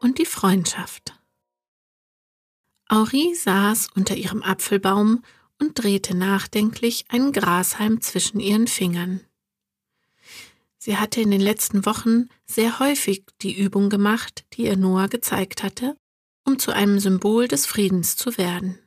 und die Freundschaft. Henri saß unter ihrem Apfelbaum und drehte nachdenklich einen Grashalm zwischen ihren Fingern. Sie hatte in den letzten Wochen sehr häufig die Übung gemacht, die ihr Noah gezeigt hatte, um zu einem Symbol des Friedens zu werden.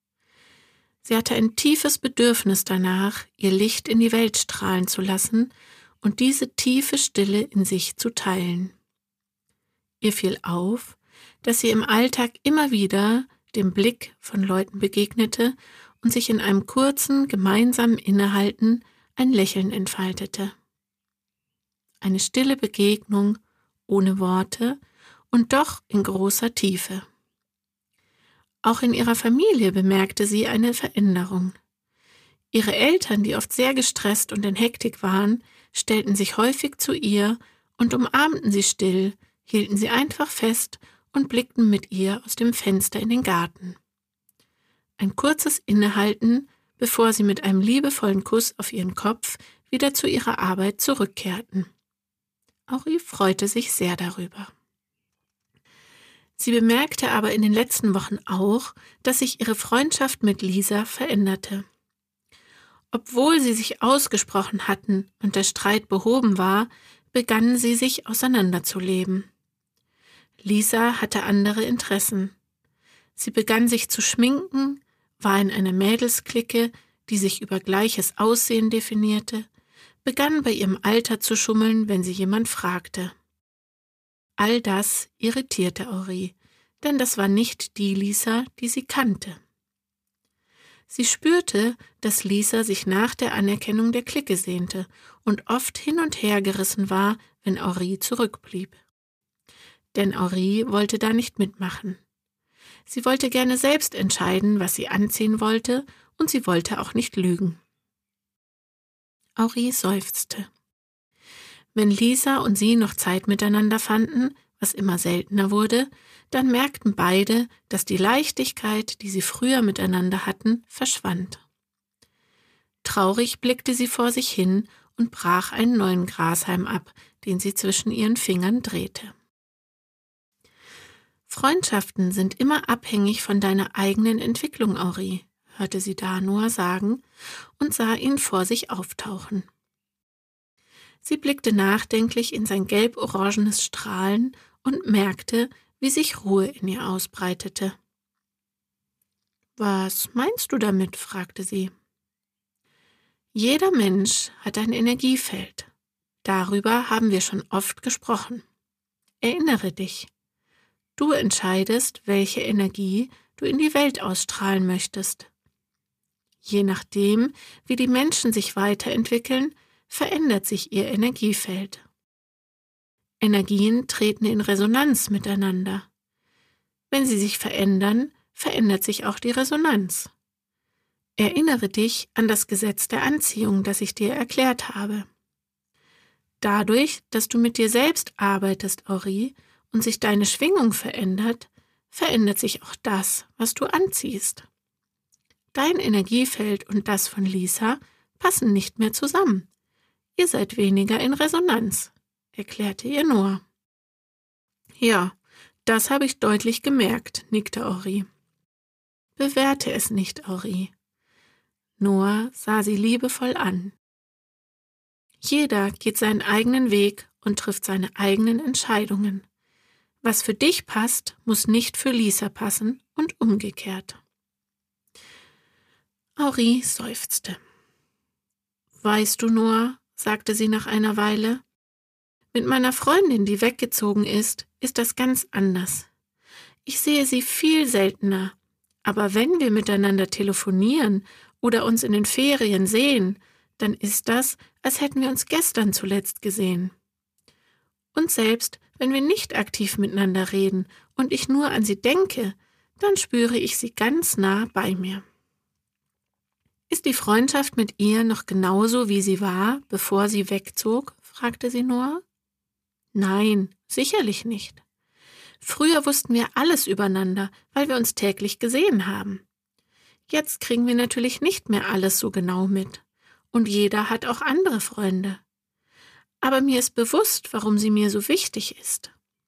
Sie hatte ein tiefes Bedürfnis danach, ihr Licht in die Welt strahlen zu lassen und diese tiefe Stille in sich zu teilen. Ihr fiel auf, dass sie im Alltag immer wieder dem Blick von Leuten begegnete und sich in einem kurzen, gemeinsamen Innehalten ein Lächeln entfaltete. Eine stille Begegnung, ohne Worte und doch in großer Tiefe. Auch in ihrer Familie bemerkte sie eine Veränderung. Ihre Eltern, die oft sehr gestresst und in Hektik waren, stellten sich häufig zu ihr und umarmten sie still, hielten sie einfach fest und blickten mit ihr aus dem Fenster in den Garten. Ein kurzes Innehalten, bevor sie mit einem liebevollen Kuss auf ihren Kopf wieder zu ihrer Arbeit zurückkehrten. Henri freute sich sehr darüber. Sie bemerkte aber in den letzten Wochen auch, dass sich ihre Freundschaft mit Lisa veränderte. Obwohl sie sich ausgesprochen hatten und der Streit behoben war, begannen sie sich auseinanderzuleben. Lisa hatte andere Interessen. Sie begann sich zu schminken, war in einer Mädelsklicke, die sich über gleiches Aussehen definierte, begann bei ihrem Alter zu schummeln, wenn sie jemand fragte. All das irritierte Henri, denn das war nicht die Lisa, die sie kannte. Sie spürte, dass Lisa sich nach der Anerkennung der Clique sehnte und oft hin und her gerissen war, wenn Henri zurückblieb. Denn Henri wollte da nicht mitmachen. Sie wollte gerne selbst entscheiden, was sie anziehen wollte, und sie wollte auch nicht lügen. Henri seufzte. Wenn Lisa und sie noch Zeit miteinander fanden, was immer seltener wurde, dann merkten beide, dass die Leichtigkeit, die sie früher miteinander hatten, verschwand. Traurig blickte sie vor sich hin und brach einen neuen Grashalm ab, den sie zwischen ihren Fingern drehte. Freundschaften sind immer abhängig von deiner eigenen Entwicklung, Henri, hörte sie da Noah sagen und sah ihn vor sich auftauchen. Sie blickte nachdenklich in sein gelb-orangenes Strahlen und merkte, wie sich Ruhe in ihr ausbreitete. »Was meinst du damit?« fragte sie. »Jeder Mensch hat ein Energiefeld. Darüber haben wir schon oft gesprochen. Erinnere dich. Du entscheidest, welche Energie du in die Welt ausstrahlen möchtest. Je nachdem, wie die Menschen sich weiterentwickeln, verändert sich ihr Energiefeld. Energien treten in Resonanz miteinander. Wenn sie sich verändern, verändert sich auch die Resonanz. Erinnere dich an das Gesetz der Anziehung, das ich dir erklärt habe. Dadurch, dass du mit dir selbst arbeitest, Henri, und sich deine Schwingung verändert, verändert sich auch das, was du anziehst. Dein Energiefeld und das von Lisa passen nicht mehr zusammen. Ihr seid weniger in Resonanz, erklärte ihr Noah. Ja, das habe ich deutlich gemerkt, nickte Henri. Bewerte es nicht, Henri. Noah sah sie liebevoll an. Jeder geht seinen eigenen Weg und trifft seine eigenen Entscheidungen. Was für dich passt, muss nicht für Lisa passen und umgekehrt. Henri seufzte. Weißt du, Noah, sagte sie nach einer Weile, mit meiner Freundin, die weggezogen ist das ganz anders. Ich sehe sie viel seltener, aber wenn wir miteinander telefonieren oder uns in den Ferien sehen, dann ist das, als hätten wir uns gestern zuletzt gesehen. Und selbst wenn wir nicht aktiv miteinander reden und ich nur an sie denke, dann spüre ich sie ganz nah bei mir. Ist die Freundschaft mit ihr noch genauso, wie sie war, bevor sie wegzog? Fragte sie Noah. Nein, sicherlich nicht. Früher wussten wir alles übereinander, weil wir uns täglich gesehen haben. Jetzt kriegen wir natürlich nicht mehr alles so genau mit. Und jeder hat auch andere Freunde. Aber mir ist bewusst, warum sie mir so wichtig ist.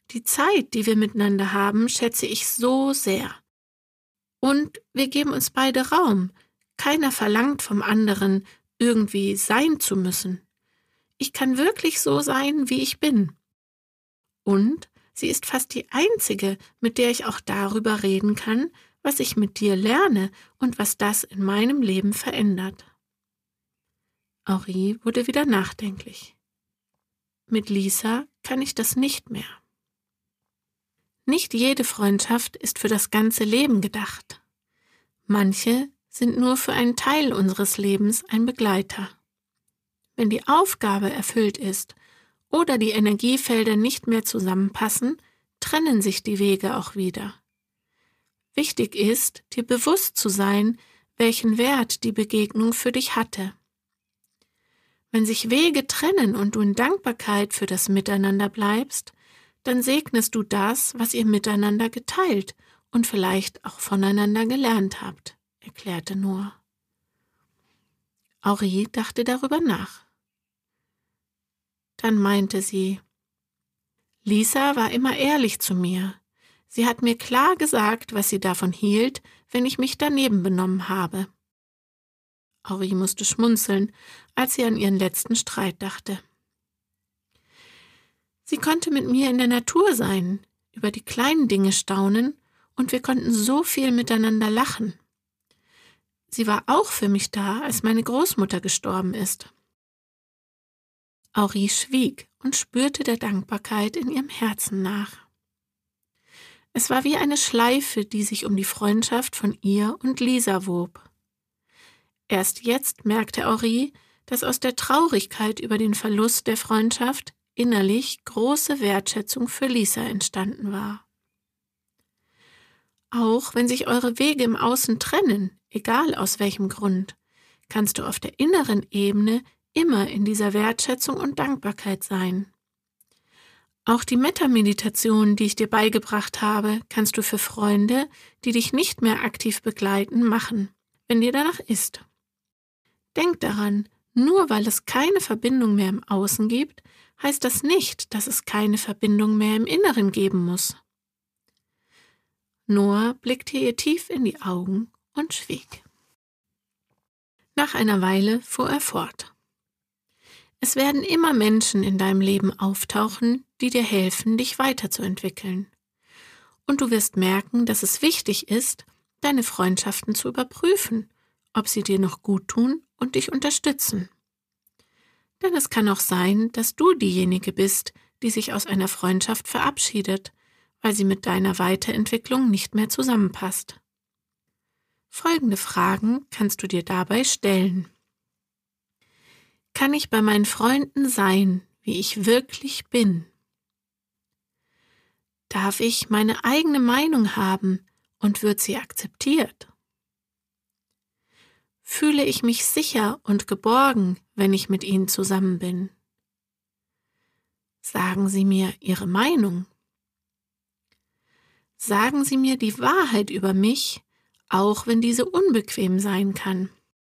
Die Zeit, die wir miteinander haben, schätze ich so sehr. Und wir geben uns beide Raum. Keiner verlangt vom anderen, irgendwie sein zu müssen. Ich kann wirklich so sein, wie ich bin. Und sie ist fast die einzige, mit der ich auch darüber reden kann, was ich mit dir lerne und was das in meinem Leben verändert. Henri wurde wieder nachdenklich. Mit Lisa kann ich das nicht mehr. Nicht jede Freundschaft ist für das ganze Leben gedacht. Manche sind nur für einen Teil unseres Lebens ein Begleiter. Wenn die Aufgabe erfüllt ist oder die Energiefelder nicht mehr zusammenpassen, trennen sich die Wege auch wieder. Wichtig ist, dir bewusst zu sein, welchen Wert die Begegnung für dich hatte. Wenn sich Wege trennen und du in Dankbarkeit für das Miteinander bleibst, dann segnest du das, was ihr miteinander geteilt und vielleicht auch voneinander gelernt habt, erklärte Noah. Henri dachte darüber nach. Dann meinte sie, Lisa war immer ehrlich zu mir. Sie hat mir klar gesagt, was sie davon hielt, wenn ich mich daneben benommen habe. Henri musste schmunzeln, als sie an ihren letzten Streit dachte. Sie konnte mit mir in der Natur sein, über die kleinen Dinge staunen, und wir konnten so viel miteinander lachen. Sie war auch für mich da, als meine Großmutter gestorben ist. Henri schwieg und spürte der Dankbarkeit in ihrem Herzen nach. Es war wie eine Schleife, die sich um die Freundschaft von ihr und Lisa wob. Erst jetzt merkte Henri, dass aus der Traurigkeit über den Verlust der Freundschaft innerlich große Wertschätzung für Lisa entstanden war. Auch wenn sich eure Wege im Außen trennen, egal aus welchem Grund, kannst du auf der inneren Ebene immer in dieser Wertschätzung und Dankbarkeit sein. Auch die Metta-Meditation, die ich dir beigebracht habe, kannst du für Freunde, die dich nicht mehr aktiv begleiten, machen, wenn dir danach ist. Denk daran, nur weil es keine Verbindung mehr im Außen gibt, heißt das nicht, dass es keine Verbindung mehr im Inneren geben muss. Noah blickte ihr tief in die Augen und schwieg. Nach einer Weile fuhr er fort. Es werden immer Menschen in deinem Leben auftauchen, die dir helfen, dich weiterzuentwickeln. Und du wirst merken, dass es wichtig ist, deine Freundschaften zu überprüfen, ob sie dir noch gut tun und dich unterstützen. Denn es kann auch sein, dass du diejenige bist, die sich aus einer Freundschaft verabschiedet, weil sie mit deiner Weiterentwicklung nicht mehr zusammenpasst. Folgende Fragen kannst du dir dabei stellen. Kann ich bei meinen Freunden sein, wie ich wirklich bin? Darf ich meine eigene Meinung haben und wird sie akzeptiert? Fühle ich mich sicher und geborgen, wenn ich mit ihnen zusammen bin? Sagen sie mir ihre Meinung? Sagen sie mir die Wahrheit über mich, auch wenn diese unbequem sein kann?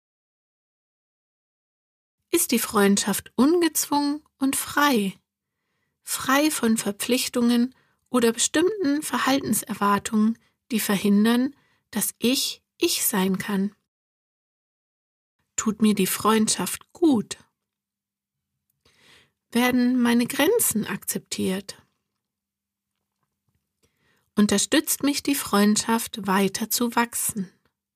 Ist die Freundschaft ungezwungen und frei, frei von Verpflichtungen oder bestimmten Verhaltenserwartungen, die verhindern, dass ich sein kann? Tut mir die Freundschaft gut? Werden meine Grenzen akzeptiert? Unterstützt mich die Freundschaft weiter zu wachsen?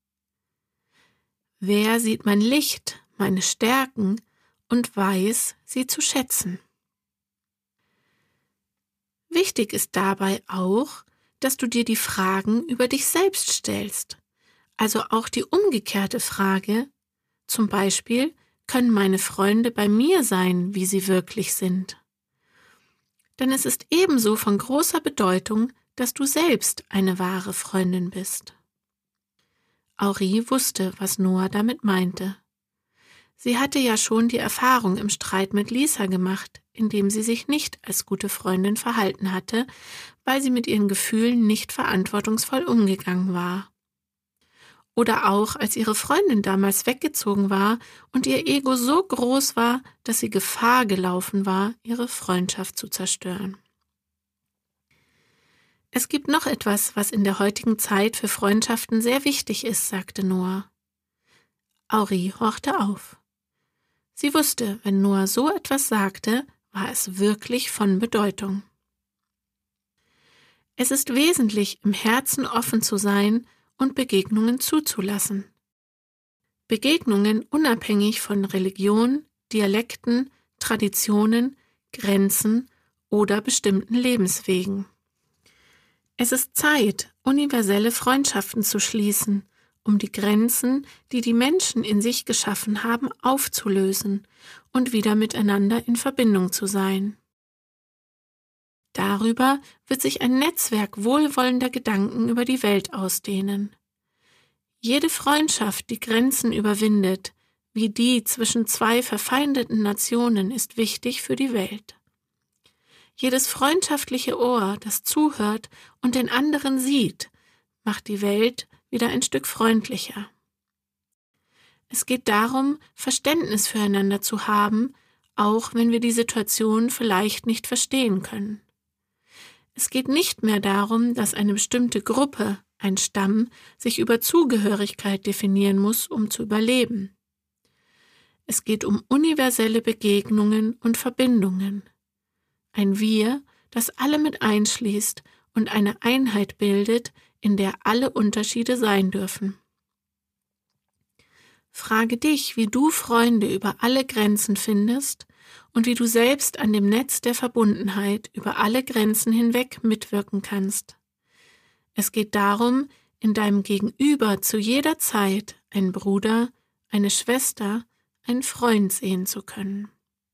Wer sieht mein Licht, meine Stärken und weiß, sie zu schätzen? Wichtig ist dabei auch, dass du dir die Fragen über dich selbst stellst, also auch die umgekehrte Frage, zum Beispiel, können meine Freunde bei mir sein, wie sie wirklich sind? Denn es ist ebenso von großer Bedeutung, dass du selbst eine wahre Freundin bist. Henri wusste, was Noah damit meinte. Sie hatte ja schon die Erfahrung im Streit mit Lisa gemacht, indem sie sich nicht als gute Freundin verhalten hatte, weil sie mit ihren Gefühlen nicht verantwortungsvoll umgegangen war. Oder auch, als ihre Freundin damals weggezogen war und ihr Ego so groß war, dass sie Gefahr gelaufen war, ihre Freundschaft zu zerstören. Es gibt noch etwas, was in der heutigen Zeit für Freundschaften sehr wichtig ist, sagte Noah. Henri horchte auf. Sie wusste, wenn Noah so etwas sagte, war es wirklich von Bedeutung. Es ist wesentlich, im Herzen offen zu sein und Begegnungen zuzulassen. Begegnungen unabhängig von Religion, Dialekten, Traditionen, Grenzen oder bestimmten Lebenswegen. Es ist Zeit, universelle Freundschaften zu schließen, um die Grenzen, die die Menschen in sich geschaffen haben, aufzulösen und wieder miteinander in Verbindung zu sein. Darüber wird sich ein Netzwerk wohlwollender Gedanken über die Welt ausdehnen. Jede Freundschaft, die Grenzen überwindet, wie die zwischen zwei verfeindeten Nationen, ist wichtig für die Welt. Jedes freundschaftliche Ohr, das zuhört und den anderen sieht, macht die Welt wieder ein Stück freundlicher. Es geht darum, Verständnis füreinander zu haben, auch wenn wir die Situation vielleicht nicht verstehen können. Es geht nicht mehr darum, dass eine bestimmte Gruppe, ein Stamm, sich über Zugehörigkeit definieren muss, um zu überleben. Es geht um universelle Begegnungen und Verbindungen. Ein Wir, das alle mit einschließt und eine Einheit bildet, in der alle Unterschiede sein dürfen. Frage dich, wie du Freunde über alle Grenzen findest und wie du selbst an dem Netz der Verbundenheit über alle Grenzen hinweg mitwirken kannst. Es geht darum, in deinem Gegenüber zu jeder Zeit einen Bruder, eine Schwester, einen Freund sehen zu können.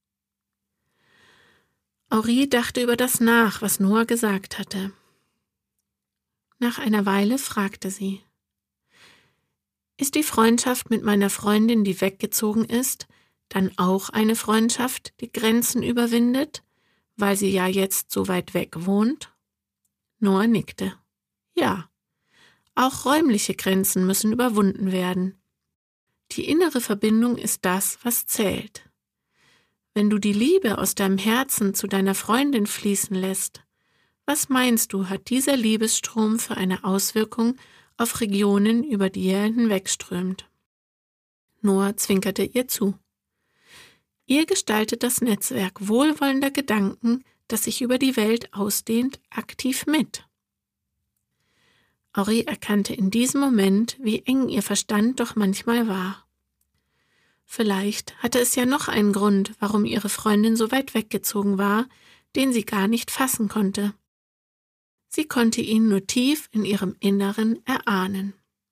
Henri dachte über das nach, was Noah gesagt hatte. Nach einer Weile fragte sie: Ist die Freundschaft mit meiner Freundin, die weggezogen ist, dann auch eine Freundschaft, die Grenzen überwindet, weil sie ja jetzt so weit weg wohnt? Noah nickte. Ja, auch räumliche Grenzen müssen überwunden werden. Die innere Verbindung ist das, was zählt. Wenn du die Liebe aus deinem Herzen zu deiner Freundin fließen lässt, was meinst du, hat dieser Liebesstrom für eine Auswirkung auf Regionen, über die er hinwegströmt? Noah zwinkerte ihr zu. Ihr gestaltet das Netzwerk wohlwollender Gedanken, das sich über die Welt ausdehnt, aktiv mit. Henri erkannte in diesem Moment, wie eng ihr Verstand doch manchmal war. Vielleicht hatte es ja noch einen Grund, warum ihre Freundin so weit weggezogen war, den sie gar nicht fassen konnte. Sie konnte ihn nur tief in ihrem Inneren erahnen.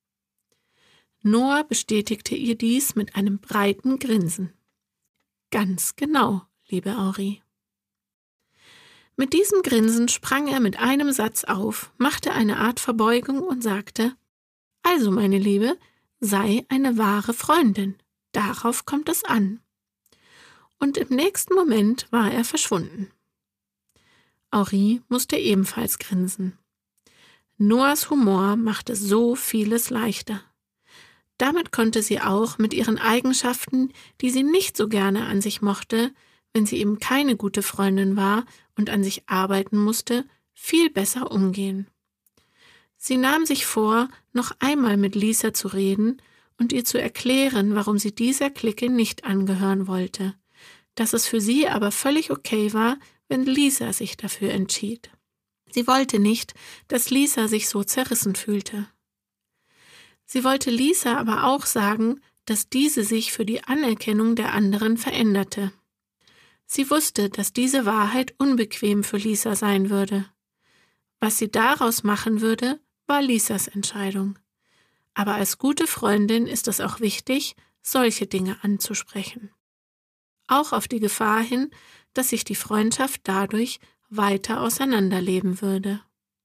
Noah bestätigte ihr dies mit einem breiten Grinsen. Ganz genau, liebe Henri. Mit diesem Grinsen sprang er mit einem Satz auf, machte eine Art Verbeugung und sagte: Also, meine Liebe, sei eine wahre Freundin. Darauf kommt es an. Und im nächsten Moment war er verschwunden. Henri musste ebenfalls grinsen. Noahs Humor machte so vieles leichter. Damit konnte sie auch mit ihren Eigenschaften, die sie nicht so gerne an sich mochte, wenn sie eben keine gute Freundin war und an sich arbeiten musste, viel besser umgehen. Sie nahm sich vor, noch einmal mit Lisa zu reden und ihr zu erklären, warum sie dieser Clique nicht angehören wollte, dass es für sie aber völlig okay war, wenn Lisa sich dafür entschied. Sie wollte nicht, dass Lisa sich so zerrissen fühlte. Sie wollte Lisa aber auch sagen, dass diese sich für die Anerkennung der anderen veränderte. Sie wusste, dass diese Wahrheit unbequem für Lisa sein würde. Was sie daraus machen würde, war Lisas Entscheidung. Aber als gute Freundin ist es auch wichtig, solche Dinge anzusprechen. Auch auf die Gefahr hin, dass sich die Freundschaft dadurch weiter auseinanderleben würde.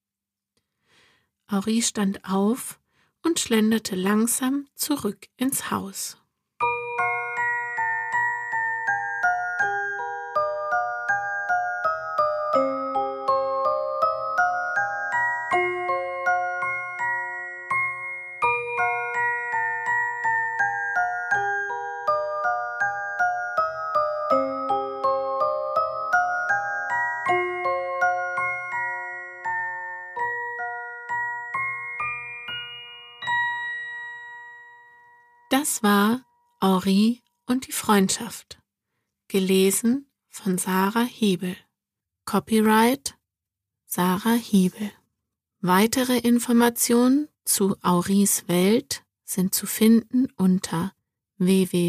Henri stand auf und schlenderte langsam zurück ins Haus. Das war Aurie und die Freundschaft. Gelesen von Sarah Hiebel. Copyright Sarah Hiebel. Weitere Informationen zu Auries Welt sind zu finden unter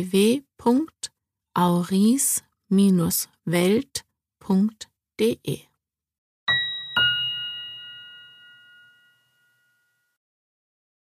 www.auries-welt.de